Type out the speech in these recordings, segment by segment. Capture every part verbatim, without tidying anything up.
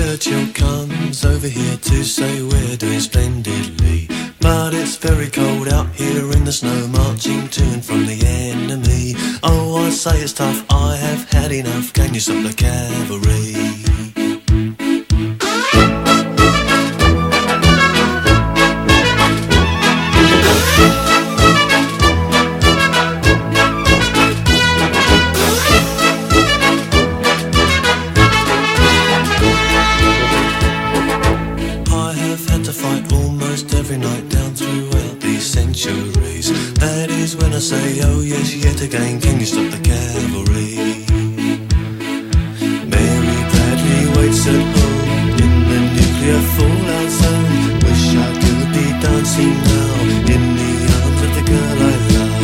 Churchill comes over here to say we're doing splendidly. But it's very cold out here in the snow, marching to and from the enemy. Oh, I say it's tough, I have had enough. Can you stop the cavalry? I say, oh yes, yet again, can you stop the cavalry? Mary Bradley waits at home in the nuclear fallout zone. Wish I could be dancing now in the arms of the girl I love.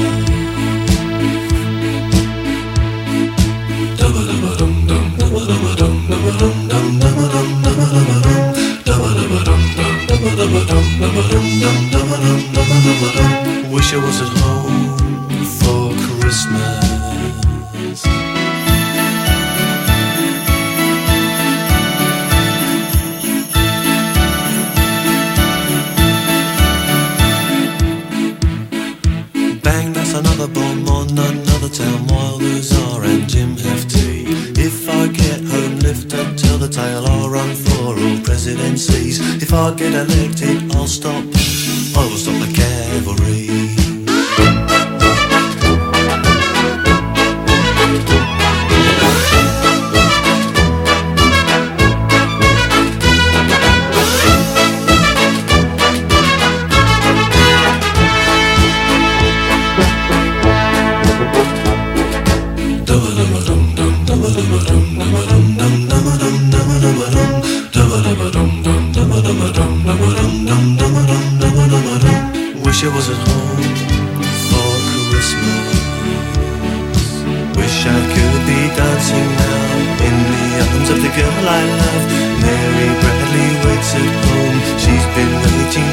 Dum-a-dum-a-dum-dum, dum-a-dum-a-dum, dum-a-dum-dum, dum-a-dum, dum-a-dum-a-dum, dum-a-dum-a-dum, dum-a-dum-a-dum, dum-a-dum-dum, dum-a-dum, dum-a-dum-a-dum. Wish I was at home for Christmas. Bang, that's another bomb on another town. Wilders are and Jim Hefty. If I get home, lift up, tell the tale. I'll run for all presidencies. If I get elected, I'll stop. I will stop the cavalry. Wish I was at home for Christmas. Wish I could be dancing now in the arms of the girl I love. Mary Bradley waits at home. She's been waiting